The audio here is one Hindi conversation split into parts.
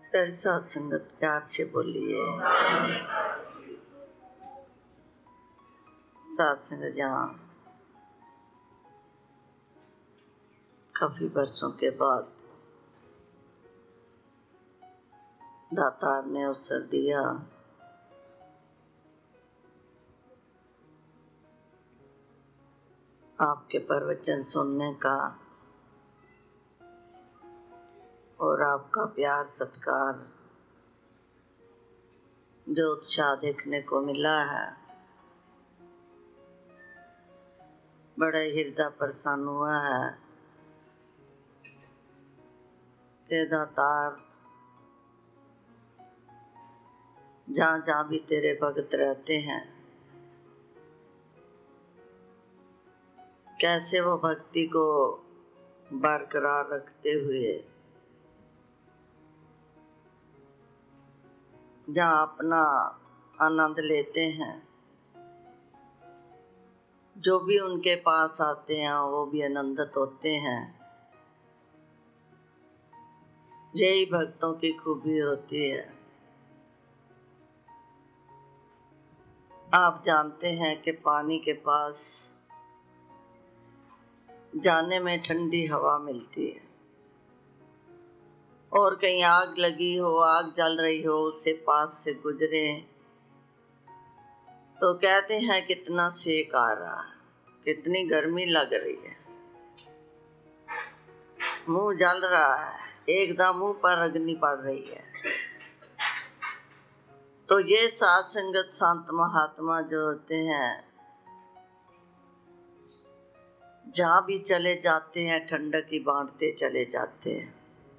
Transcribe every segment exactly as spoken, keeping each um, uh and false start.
प्यारी साथ संगत, प्यार से बोलिए। साथ संगत जहाँ काफी बरसों के बाद दातार ने अवसर दिया, आपके प्रवचन सुनने का और आपका प्यार सत्कार जो उत्साह देखने को मिला है, बड़ा हृदय प्रसन्न हुआ है कि दातार जहाँ जहाँ भी तेरे भगत रहते हैं, कैसे वो भक्ति को बरकरार रखते हुए जहाँ अपना आनंद लेते हैं, जो भी उनके पास आते हैं वो भी आनंदित होते हैं। यही भक्तों की खूबी होती है। आप जानते हैं कि पानी के पास जाने में ठंडी हवा मिलती है, और कहीं आग लगी हो, आग जल रही हो, उससे पास से गुजरे तो कहते हैं कितना सेक आ रहा है, कितनी गर्मी लग रही है, मुंह जल रहा है, एकदम मुंह पर अग्नि पड़ रही है। तो ये साथ संगत संत महात्मा जो होते हैं, जहाँ भी चले जाते हैं ठंडक ही बांटते चले जाते हैं।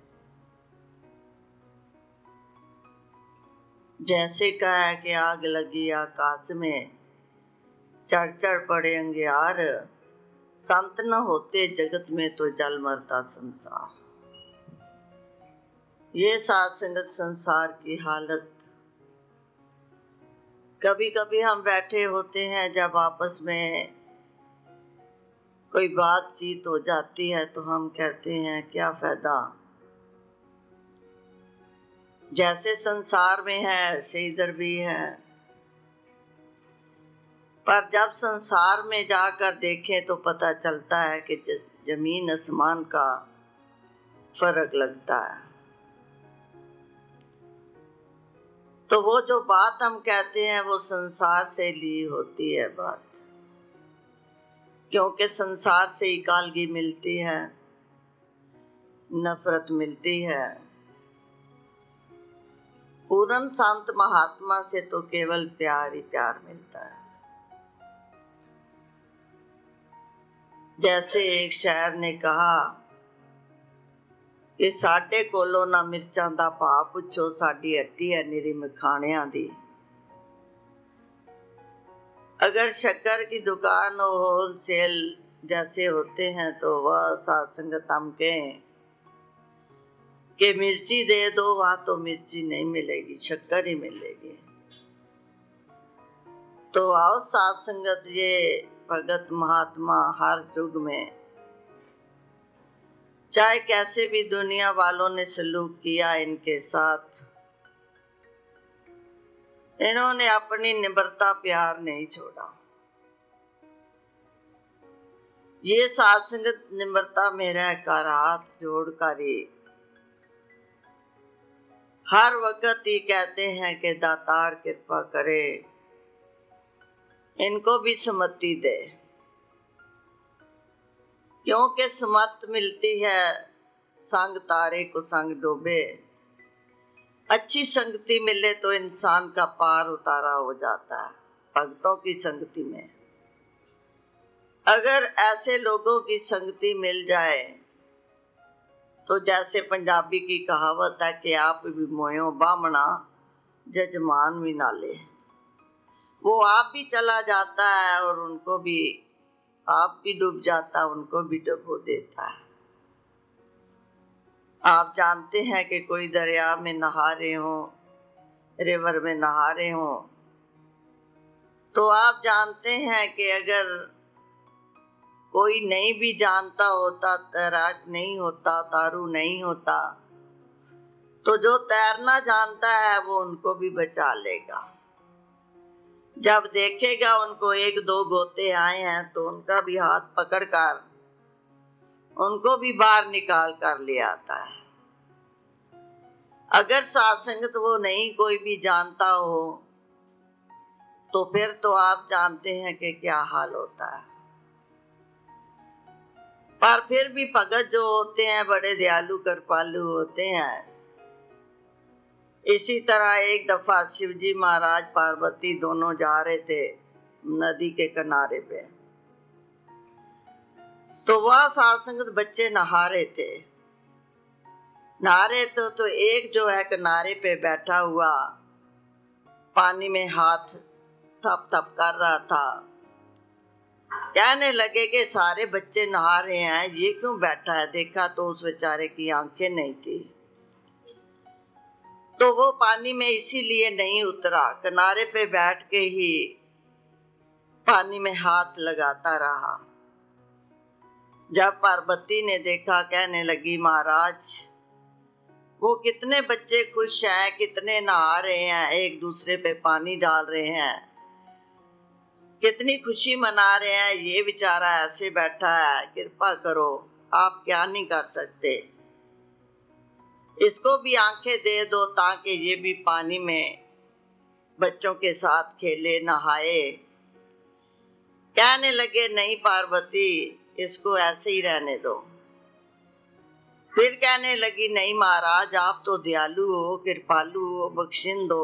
जैसे कहा है कि आग लगी आकाश में, चढ़ चढ़ पड़े अंगियार, संत न होते जगत में तो जल मरता संसार। ये साथ संगत संसार की हालत। कभी कभी हम बैठे होते हैं, जब आपस में कोई बातचीत हो जाती है तो हम कहते हैं क्या फायदा, जैसे संसार में है ऐसे इधर भी है। पर जब संसार में जाकर देखें तो पता चलता है कि जमीन आसमान का फर्क लगता है। तो वो जो बात हम कहते हैं वो संसार से ली होती है बात, क्योंकि संसार से ही कालगी मिलती है, नफरत मिलती है। पूर्ण संत महात्मा से तो केवल प्यार ही प्यार मिलता है। जैसे एक शायर ने कहा कि साडे कोलों ना मिर्चां दा भाव पुछो, साडी हट्टी है निरी मखाणियां दी। अगर शक्कर की दुकान हो, होलसेल जैसे होते हैं, तो वह साथ संगत हम कहें कि मिर्ची दे दो, वहां तो मिर्ची नहीं मिलेगी, शक्कर ही मिलेगी। तो आओ साथ संगत, ये भगत महात्मा हर युग में, चाहे कैसे भी दुनिया वालों ने सलूक किया इनके साथ, इन्होंने अपनी निम्रता प्यार नहीं छोड़ा। ये साथ संगत निम्रता में रहकर हाथ जोड़कर ही हर वक्त ही कहते हैं कि दातार कृपा करे, इनको भी सम्मति दे। क्योंकि सम्मत मिलती है संग तारे को संग डूबे। अच्छी संगति मिले तो इंसान का पार उतारा हो जाता है। भक्तों की संगति में अगर ऐसे लोगों की संगति मिल जाए तो जैसे पंजाबी की कहावत है कि आप भी मोयो बामना जजमान भी ना ले, वो आप भी चला जाता है और उनको भी, आप भी डूब जाता, उनको भी डुबो देता है। आप जानते हैं कि कोई दरिया में नहा रहे हो, रिवर में नहा रहे हो, तो आप जानते हैं कि अगर कोई नहीं भी जानता होता, तैराक नहीं होता, तारू नहीं होता, तो जो तैरना जानता है वो उनको भी बचा लेगा। जब देखेगा उनको एक दो गोते आए हैं तो उनका भी हाथ पकड़कर उनको भी बाहर निकाल कर ले आता है। अगर सत्संगत वो नहीं कोई भी जानता हो तो फिर तो आप जानते हैं कि क्या हाल होता है। पर फिर भी भगत जो होते हैं बड़े दयालु कृपालु होते हैं। इसी तरह एक दफा शिवजी महाराज पार्वती दोनों जा रहे थे नदी के किनारे पे, तो वह सत्संगत बच्चे नहा रहे थे। नहा रहे तो, तो एक जो है किनारे पे बैठा हुआ पानी में हाथ थप थप कर रहा था। कहने लगे कि सारे बच्चे नहा रहे हैं, ये क्यों बैठा है। देखा तो उस बेचारे की आंखें नहीं थी, तो वो पानी में इसीलिए नहीं उतरा, किनारे पे बैठ के ही पानी में हाथ लगाता रहा। जब पार्वती ने देखा कहने लगी महाराज वो कितने बच्चे खुश हैं, कितने नहा रहे हैं, एक दूसरे पे पानी डाल रहे हैं, कितनी खुशी मना रहे हैं, ये बेचारा ऐसे बैठा है, कृपा करो आप क्या नहीं कर सकते, इसको भी आंखें दे दो ताकि ये भी पानी में बच्चों के साथ खेले नहाए। कहने लगे नहीं पार्वती इसको ऐसे ही रहने दो। फिर कहने लगी नहीं महाराज आप तो दयालु हो कृपालु हो, बख्शिश दो,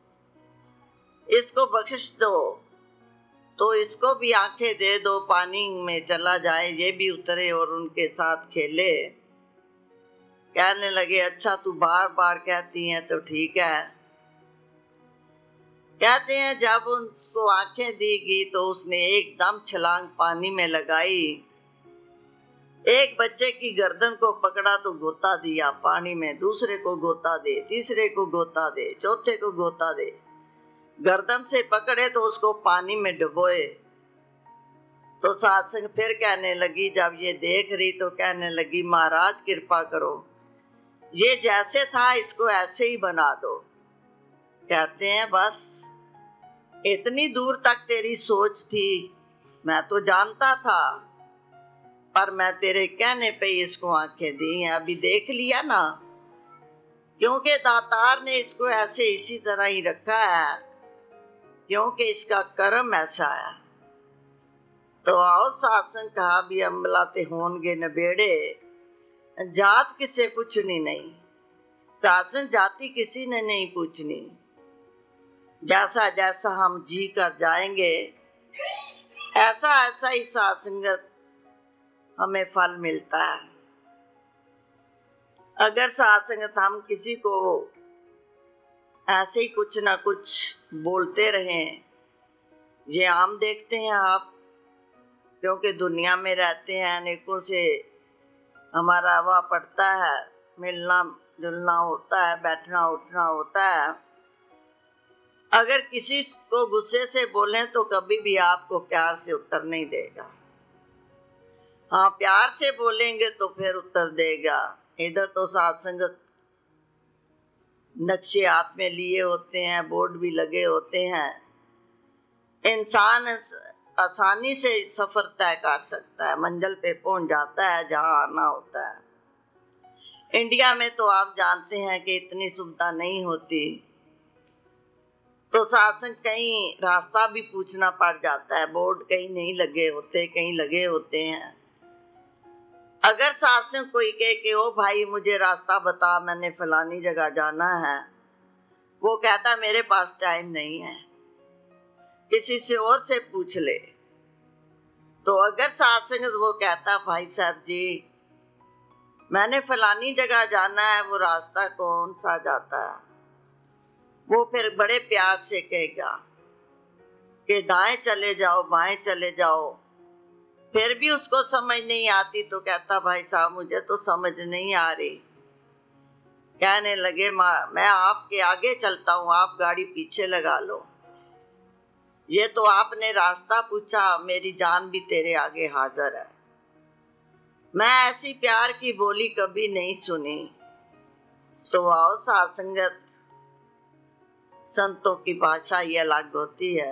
इसको बख्श दो, तो इसको भी आंखें दे दो, पानी में चला जाए, ये भी उतरे और उनके साथ खेले। कहने लगे अच्छा तू बार बार कहती हैं तो ठीक है। कहते हैं जब उनको आंखें दीगी तो उसने एकदम छलांग पानी में लगाई, एक बच्चे की गर्दन को पकड़ा तो गोता दिया पानी में, दूसरे को गोता दे, तीसरे को गोता दे, चौथे को गोता दे, गर्दन से पकड़े तो उसको पानी में डुबोए। तो सत्संग फिर कहने लगी, जब ये देख रही तो कहने लगी महाराज कृपा करो, ये जैसे था इसको ऐसे ही बना दो। कहते हैं बस इतनी दूर तक तेरी सोच थी, मैं तो जानता था, पर मैं तेरे कहने पे इसको आंखें दी हैं, अभी देख लिया ना, क्योंकि दातार ने इसको ऐसे इसी तरह ही रखा है, क्योंकि इसका कर्म ऐसा है। तो आओ सत्संग कहा भी अम्बलाते होंगे नबेड़े, जात किसे पूछनी नहीं, सत्संग जाति किसी ने नहीं पूछनी, जैसा जैसा हम जी कर जाएंगे ऐसा ऐसा ही सत्संगत हमें फल मिलता है। अगर सत्संगत हम किसी को ऐसे ही कुछ ना कुछ बोलते रहें, ये आम देखते हैं आप, क्योंकि दुनिया में रहते हैं, अनेकों से हमारा हवा पड़ता है, मिलना जुलना होता है, बैठना उठना होता है। अगर किसी को गुस्से से बोलें तो कभी भी आपको प्यार से उत्तर नहीं देगा, हाँ प्यार से बोलेंगे तो फिर उत्तर देगा। इधर तो सत्संगत नक्शे हाथ में लिए होते हैं, बोर्ड भी लगे होते हैं, इंसान आसानी से सफर तय कर सकता है, मंजिल पे पहुंच जाता है जहां आना होता है। इंडिया में तो आप जानते हैं कि इतनी सुविधा नहीं होती, तो सत्संग कहीं रास्ता भी पूछना पड़ जाता है, बोर्ड कहीं नहीं लगे होते, कहीं लगे होते हैं। अगर सत्संग कोई कहे कि ओ भाई मुझे रास्ता बता, मैंने फलानी जगह जाना है, वो कहता मेरे पास टाइम नहीं है, किसी से और से पूछ ले। तो अगर सत्संग वो कहता भाई साहब जी मैंने फलानी जगह जाना है, वो रास्ता कौन सा जाता है, वो फिर बड़े प्यार से कहेगा कि दाएं चले जाओ बाएं चले जाओ, फिर भी उसको समझ नहीं आती तो कहता भाई साहब मुझे तो समझ नहीं आ रही। कहने लगे मैं आपके आगे चलता हूँ, आप गाड़ी पीछे लगा लो, ये तो आपने रास्ता पूछा, मेरी जान भी तेरे आगे हाजिर है। मैं ऐसी प्यार की बोली कभी नहीं सुनी, तो आओ साथ संगत, संतों की भाषा ये अलग होती है।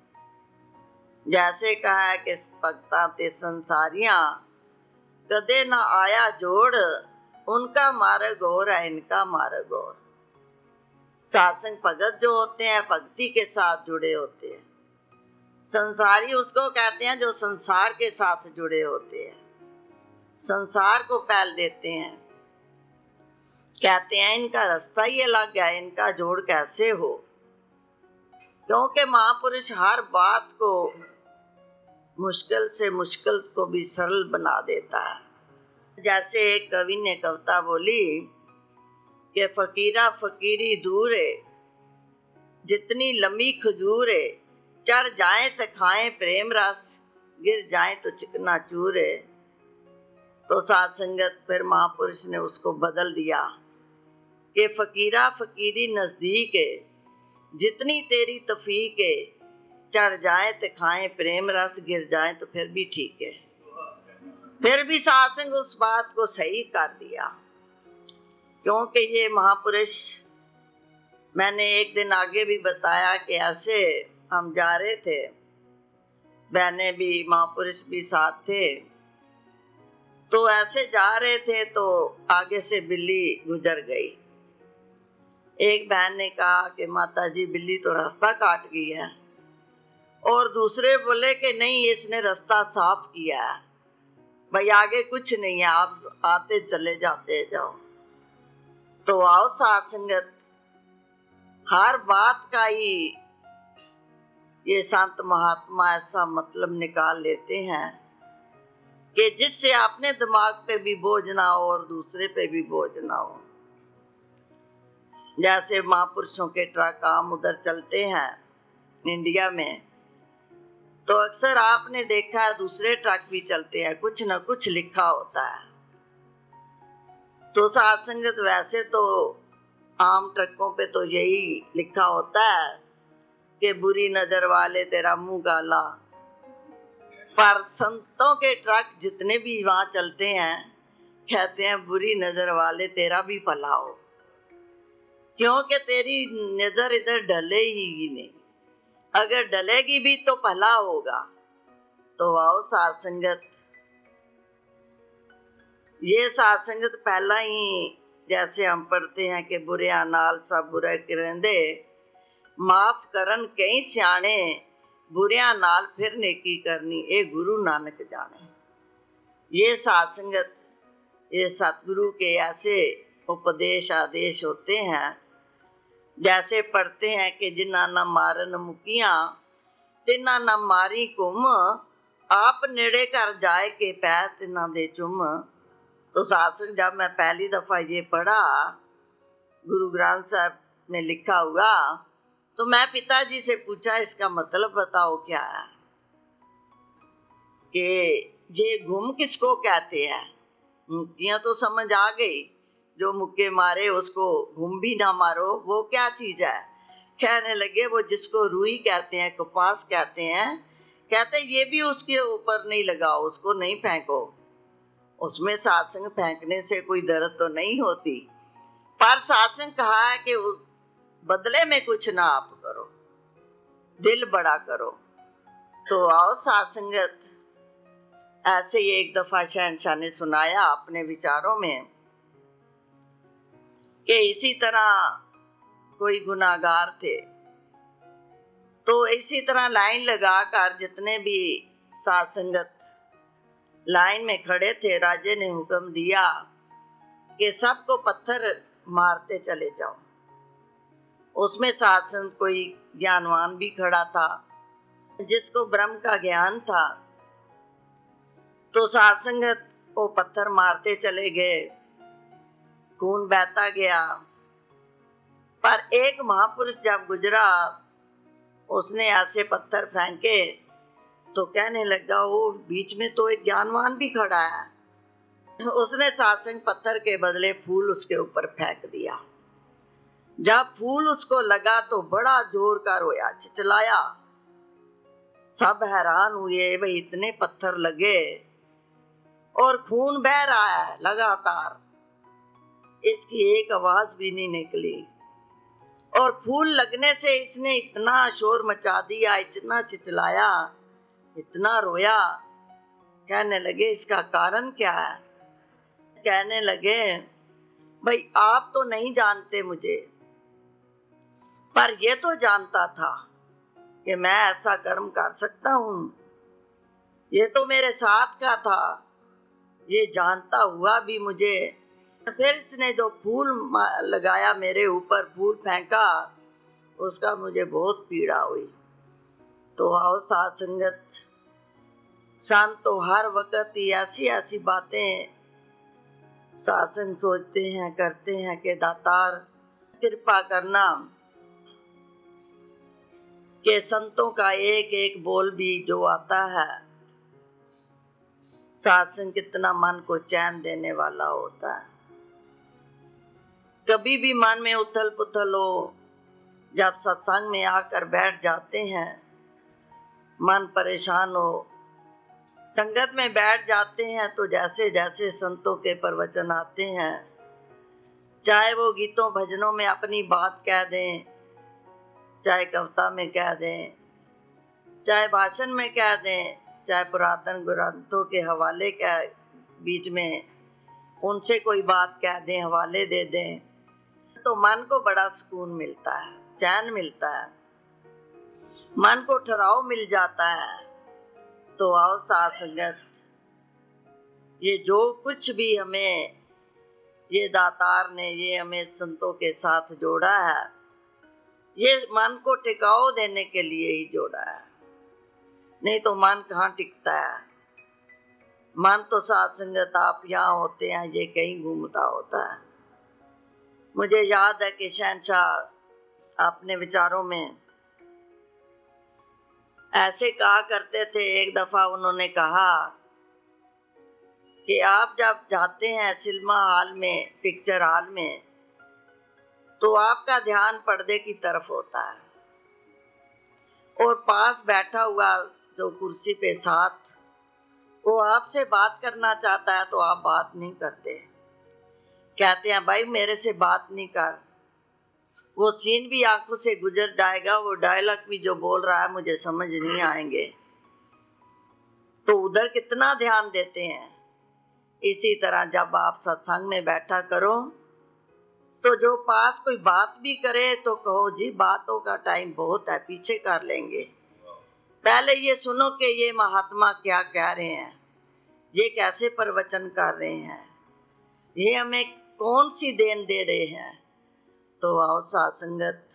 जैसे कहा है कि भक्तां ते संसारियां कदे ना आया जोड़, उनका मार्ग और है इनका मार्ग और। सात्संग भगत जो होते हैं भक्ति के साथ जुड़े होते हैं। संसारी उसको कहते हैं जो संसार के साथ जुड़े होते हैं, संसार को पहल देते हैं। कहते हैं इनका रास्ता ही अलग है, इनका जोड़ कैसे हो। क्योंकि महापुरुष हर बात को मुश्किल से मुश्किल को भी सरल बना देता है। जैसे एक कवि ने कविता बोली कि फकीरा फकीरी दूर है, जितनी लंबी खजूर है, चढ़ जाए तो खाएं प्रेम रस, गिर जाए तो चिकना चूर है। तो साथ संगत फिर महापुरुष ने उसको बदल दिया कि फकीरा फकीरी नजदीक है, जितनी तेरी तफीक है, चढ़ जाए तो खाएं प्रेम रस, गिर जाए तो फिर भी ठीक है। फिर भी सत्संग उस बात को सही कर दिया। क्योंकि ये महापुरुष, मैंने एक दिन आगे भी बताया कि ऐसे हम जा रहे थे, बहनें भी महापुरुष भी साथ थे, तो ऐसे जा रहे थे तो आगे से बिल्ली गुजर गई। एक बहन ने कहा कि माता जी बिल्ली तो रास्ता काट गई है, और दूसरे बोले कि नहीं इसने रास्ता साफ किया है, भाई आगे कुछ नहीं है, आप आते चले जाते जाओ। तो आओ साथ संगत, हर बात का ही ये संत महात्मा ऐसा मतलब निकाल लेते हैं कि जिससे अपने दिमाग पे भी बोझ ना हो और दूसरे पे भी बोझ ना हो। जैसे महापुरुषों के ट्रक आम उधर चलते हैं इंडिया में, तो अक्सर आपने देखा है दूसरे ट्रक भी चलते हैं, कुछ ना कुछ लिखा होता है। तो साथ संगत वैसे तो आम ट्रकों पे तो यही लिखा होता है कि बुरी नजर वाले तेरा मुंह गाला, पर संतों के ट्रक जितने भी वहां चलते हैं कहते हैं बुरी नजर वाले तेरा भी भला हो, क्योंकि तेरी नजर इधर ढले ही नहीं, अगर डलेगी भी तो भला होगा। तो आओ साथ संगत, ये साथ संगत पहला ही जैसे हम पढ़ते हैं कि बुरिया नाल सब बुरा करेंदे, माफ करन कई सियाने, बुरिया नाल फिर नेकी करनी, ए गुरु नानक जाने। ये साथ संगत, ये सतगुरु के ऐसे उपदेश आदेश होते हैं। जैसे पढ़ते हैं कि जिन्ना न मारन मुकिया, तिन्ना न मारी कुम, आप नेड़े कर जाए के पैर तिन्ना दे चुम। तो सात्संग जब मैं पहली दफा ये पढ़ा, गुरु ग्रंथ साहब ने लिखा हुआ, तो मैं पिताजी से पूछा इसका मतलब बताओ क्या है, कि ये घुम किसको कहते हैं। मुक्कियां तो समझ आ गई, जो मुक्के मारे उसको घुम भी ना मारो, वो क्या चीज है। कहने लगे वो जिसको रुई कहते हैं, कपास कहते हैं, कहते ये भी उसके ऊपर नहीं लगाओ, उसको नहीं फेंको, उसमें सत्संग फेंकने से कोई दर्द तो नहीं होती, पर सत्संग कहा है कि बदले में कुछ ना आप करो, दिल बड़ा करो। तो आओ सत्संगत, ऐसे ही एक दफा शहंशाह ने सुनाया अपने विचारों में कि इसी तरह कोई गुनाहगार थे, तो इसी तरह लाइन लगाकर जितने भी सत्संगत लाइन में खड़े थे, राजे ने हुक्म दिया कि सबको पत्थर मारते चले जाओ। उसमें सत्संग कोई ज्ञानवान भी खड़ा था जिसको ब्रह्म का ज्ञान था। तो सत्संगत वो पत्थर मारते चले गए, खून बहता गया, पर एक महापुरुष जब गुजरा उसने ऐसे पत्थर फेंके तो कहने लगा वो बीच में तो एक ज्ञानवान भी खड़ा है। उसने सत्संग पत्थर के बदले फूल उसके ऊपर फेंक दिया। जब फूल उसको लगा तो बड़ा जोर का रोया, चिल्लाया। सब हैरान हुए, भाई इतने पत्थर लगे और खून बह रहा है लगातार। इसकी एक आवाज भी नहीं निकली। और फूल लगने से इसने इतना शोर मचा दिया, इतना चिल्लाया, इतना रोया। कहने लगे इसका कारण क्या है? कहने लगे भाई आप तो नहीं जानते मुझे, पर ये तो जानता था कि मैं ऐसा कर्म कर सकता हूँ। ये तो मेरे साथ का था, ये जानता हुआ भी मुझे। फिर इसने जो फूल लगाया मेरे ऊपर, फूल फेंका, उसका मुझे बहुत पीड़ा हुई। तो आओ साथ संगत, संत तो हर वक्त ही ऐसी ऐसी बातें सात्संग सोचते हैं, करते हैं कि दातार कृपा करना कि संतों का एक एक बोल भी जो आता है, सात्संग कितना मन को चैन देने वाला होता है। कभी भी मन में उथल पुथल हो, जब सत्संग में आकर बैठ जाते हैं, मन परेशान हो, संगत में बैठ जाते हैं, तो जैसे जैसे संतों के प्रवचन आते हैं, चाहे वो गीतों भजनों में अपनी बात कह दें, चाहे कविता में कह दें, चाहे भाषण में कह दें, चाहे पुरातन ग्रंथों के हवाले के बीच में उनसे कोई बात कह दें, हवाले दे दें, तो मन को बड़ा सुकून मिलता है, चैन मिलता है, मन को ठहराव मिल जाता है। तो आओ साथ संगत, ये जो कुछ भी हमें ये दातार ने ये हमें संतों के साथ जोड़ा है, ये मन को टिकाव देने के लिए ही जोड़ा है, नहीं तो मन कहाँ टिकता है। मन तो साथ संगत आप यहाँ होते हैं, ये कहीं घूमता होता है। मुझे याद है कि शहंशाह अपने विचारों में ऐसे कहा करते थे। एक दफा उन्होंने कहा कि आप जब जाते हैं सिनेमा हॉल में, पिक्चर हॉल में, तो आपका ध्यान पर्दे की तरफ होता है और पास बैठा हुआ जो कुर्सी पे साथ, वो आपसे बात करना चाहता है तो आप बात नहीं करते, कहते हैं भाई मेरे से बात नहीं कर। वो सीन भी आंखों से गुजर जाएगा, वो डायलॉग भी जो बोल रहा है मुझे समझ नहीं आएंगे, तो उधर कितना ध्यान देते हैं। इसी तरह जब आप सत्संग में बैठा करो, तो जो पास कोई बात भी करे तो कहो जी बातों का टाइम बहुत है, पीछे कर लेंगे, पहले ये सुनो कि ये महात्मा क्या कह रहे हैं, ये कैसे प्रवचन कर रहे हैं, ये हमें कौन सी देन दे रहे हैं। तो आओ साथ संगत,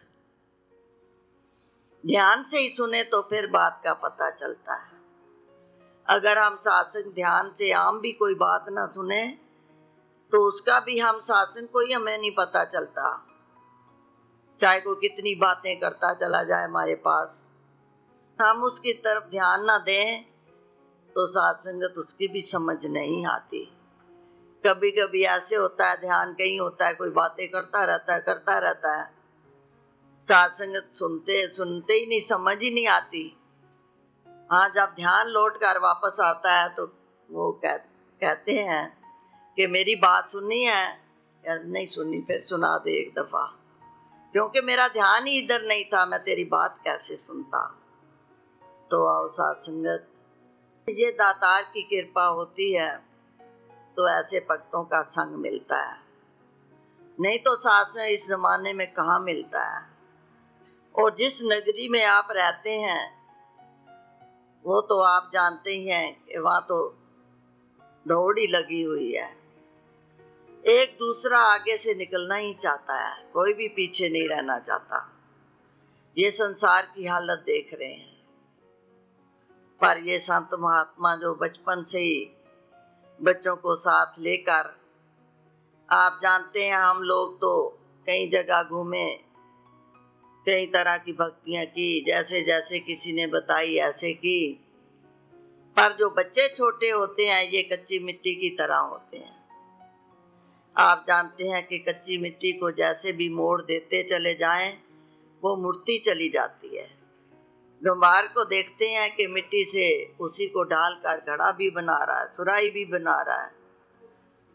ध्यान से ही सुने तो फिर बात का पता चलता है। अगर हम सात्संग ध्यान से आम भी कोई बात ना सुने, तो उसका भी हम सात्संग को ही हमें नहीं पता चलता, चाहे कोई कितनी बातें करता चला जाए हमारे पास, हम उसकी तरफ ध्यान ना दें तो सात्संगत उसकी भी समझ नहीं आती। कभी कभी ऐसे होता है, ध्यान कहीं होता है, कोई बातें करता रहता है करता रहता है, सात्संगत सुनते सुनते ही नहीं, समझ ही नहीं आती। हाँ, जब ध्यान लौट कर वापस आता है तो वो कह, कहते हैं कि मेरी बात सुननी है या नहीं सुननी, फिर सुना दे एक दफ़ा, क्योंकि मेरा ध्यान ही इधर नहीं था, मैं तेरी बात कैसे सुनता। तो आओ साथ संगत, ये दातार की कृपा होती है तो ऐसे भक्तों का संग मिलता है, नहीं तो सात्संग इस ज़माने में कहाँ मिलता है। और जिस नगरी में आप रहते हैं वो तो आप जानते ही हैं कि वहाँ तो दौड़ ही लगी हुई है, एक दूसरा आगे से निकलना ही चाहता है, कोई भी पीछे नहीं रहना चाहता। ये संसार की हालत देख रहे हैं, पर ये संत महात्मा जो बचपन से ही बच्चों को साथ लेकर, आप जानते हैं हम लोग तो कई जगह घूमे, कई तरह की भक्तियाँ की, जैसे जैसे किसी ने बताई ऐसे की, पर जो बच्चे छोटे होते हैं ये कच्ची मिट्टी की तरह होते हैं। आप जानते हैं कि कच्ची मिट्टी को जैसे भी मोड़ देते चले जाएं, वो मुड़ती चली जाती है। गंवार को देखते हैं कि मिट्टी से उसी को ढाल कर घड़ा भी बना रहा है, सुराही भी बना रहा है,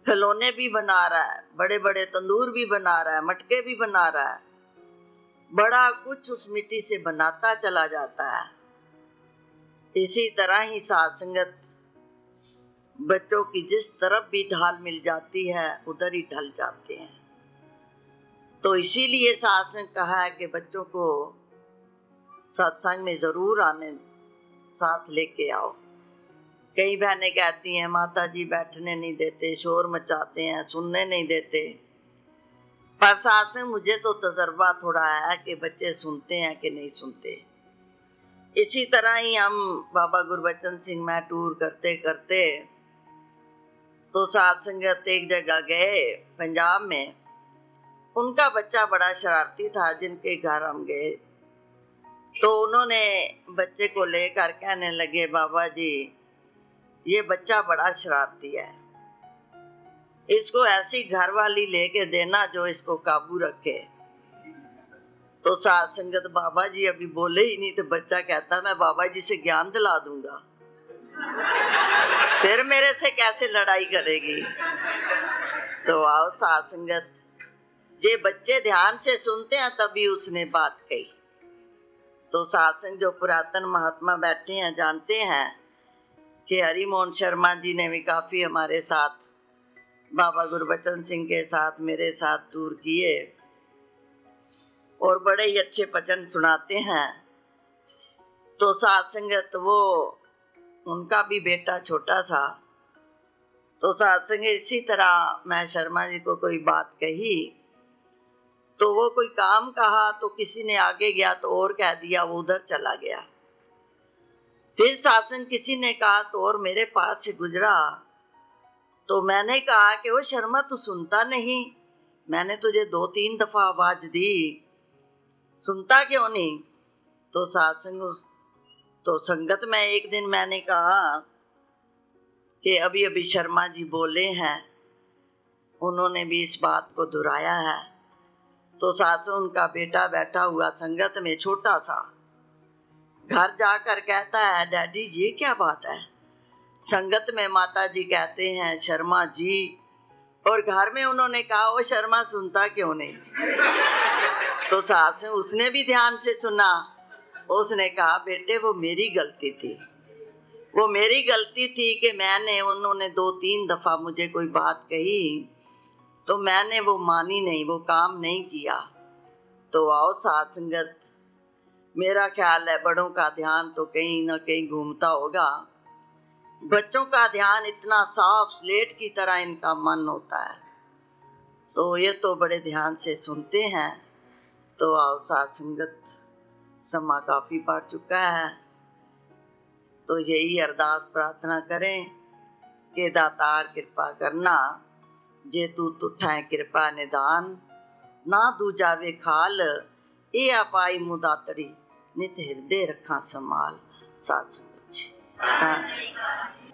खिलौने भी बना रहा है, बड़े बड़े तंदूर भी बना रहा है, मटके भी बना रहा है, बड़ा कुछ उस मिट्टी से बनाता चला जाता है। इसी तरह ही साथ संगत बच्चों की जिस तरफ भी ढाल मिल जाती है उधर ही ढल जाते हैं। तो इसीलिए सत्संग कहा है कि बच्चों को सत्संग में जरूर आने, साथ लेके आओ। कई बहनें कहती हैं माता जी बैठने नहीं देते, शोर मचाते हैं, सुनने नहीं देते। पर सत्संग मुझे तो तजर्बा थोड़ा है कि बच्चे सुनते हैं कि नहीं सुनते। इसी तरह ही हम बाबा गुरबचन सिंह में टूर करते करते तो साथ संगत एक जगह गए पंजाब में। उनका बच्चा बड़ा शरारती था, जिनके घर हम गए तो उन्होंने बच्चे को लेकर कहने लगे, बाबा जी ये बच्चा बड़ा शरारती है, इसको ऐसी घर वाली लेके देना जो इसको काबू रखे। तो साथ संगत बाबा जी अभी बोले ही नहीं तो बच्चा कहता मैं बाबा जी से ज्ञान दिला दूंगा, फिर मेरे से कैसे लड़ाई करेगी। तो आओ साथ संगत, जे बच्चे ध्यान से सुनते हैं तभी उसने बात कही। तो सत्संग जो पुरातन महात्मा बैठे हैं जानते हैं कि हरिमोहन शर्मा जी ने भी काफ़ी हमारे साथ, बाबा गुरबचन सिंह के साथ, मेरे साथ टूर किए और बड़े ही अच्छे भजन सुनाते हैं। तो सत्संगत वो उनका भी बेटा छोटा सा, तो सत्संग इसी तरह मैं शर्मा जी को कोई बात कही तो वो कोई काम कहा तो किसी ने आगे गया तो और कह दिया, वो उधर चला गया। फिर सत्संग किसी ने कहा तो और मेरे पास से गुजरा तो मैंने कहा कि वो शर्मा तू सुनता नहीं, मैंने तुझे दो तीन दफा आवाज दी, सुनता क्यों नहीं। तो सत्संग तो संगत में एक दिन मैंने कहा कि अभी अभी शर्मा जी बोले हैं, उन्होंने भी इस बात को दोहराया है। तो सासू उनका बेटा बैठा हुआ संगत में छोटा सा, घर जाकर कहता है डैडी ये क्या बात है। संगत में माता जी कहते हैं शर्मा जी, और घर में उन्होंने कहा वो शर्मा सुनता क्यों नहीं। तो सास उसने भी ध्यान से सुना, उसने कहा बेटे वो मेरी गलती थी, वो मेरी गलती थी कि मैंने, उन्होंने दो तीन दफ़ा मुझे कोई बात कही तो मैंने वो मानी नहीं, वो काम नहीं किया। तो आओ साथ संगत, मेरा ख्याल है बड़ों का ध्यान तो कहीं ना कहीं घूमता होगा, बच्चों का ध्यान इतना साफ स्लेट की तरह इनका मन होता है, तो ये तो बड़े ध्यान से सुनते हैं। तो आओ साथ संगत, समा काफ़ी बढ़ चुका है, तो यही अरदास प्रार्थना करें कि दातार कृपा करना, जे तू तुठै कृपा निदान, ना दू जावे खाल, ए आपाई मुदातड़ी, नित हृदय रखा संभाल। साथ संगत जी हाँ।